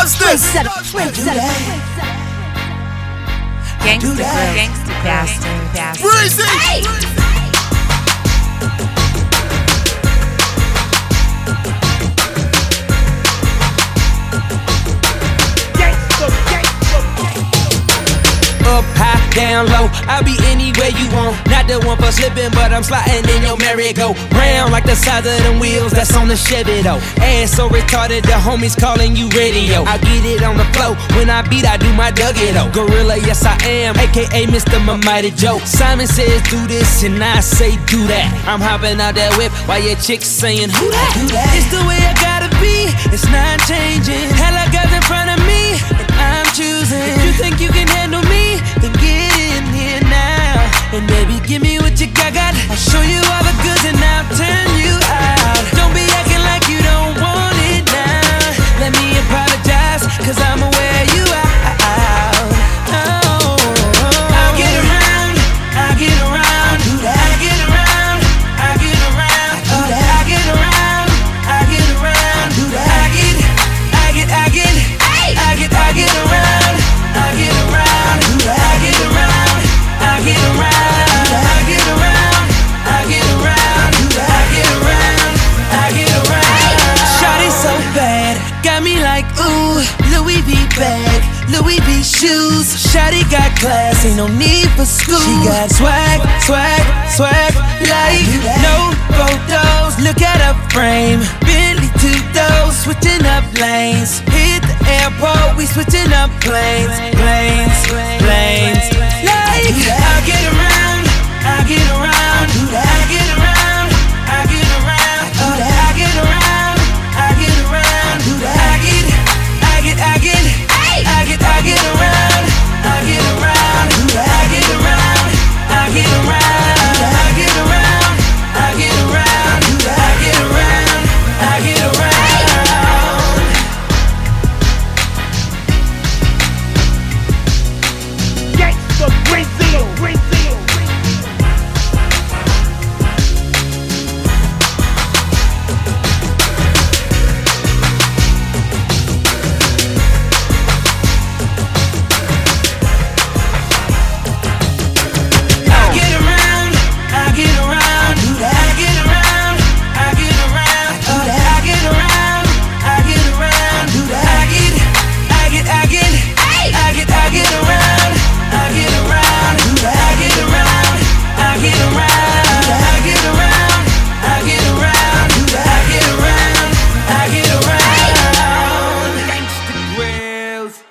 Gangsta bastard. Breezy! Up high, down low, I'll be anywhere you want. Not the one for slipping, but I'm sliding in your merry-go round like the size of them wheels that's on the Chevy though. Ass so retarded, the homies calling you radio. I get it on the flow, when I beat I do my Dougie though. Gorilla, yes I am, aka Mr. Mighty Joe. Simon says do this and I say do that. I'm hopping out that whip while your chick's saying who that? It's the way I gotta be, it's not changing. Hella guys in front of me, and I'm choosing. If you think you can handle me, then get in here now. And baby, give me what you got. I'll show you all the goods and I'll turn you out. Don't be acting like you don't want it now. Let me apologize, cause I'ma wear you out. Oh, I'll get around, I'll get around, I'll get around, I'll get around, I'll get around, I'll get around, I get around, I get around, I get around, I get around, I get around, I get around, I get around. Shawty's so bad, got me like ooh. Louis V bag, Louis V shoes. Shawty got class, ain't no need for school. She got swag, swag, swag, like no photos. Look at her frame, Bentley two-doors, switching up lanes. Hit the airport, we switching up planes, planes, planes. Like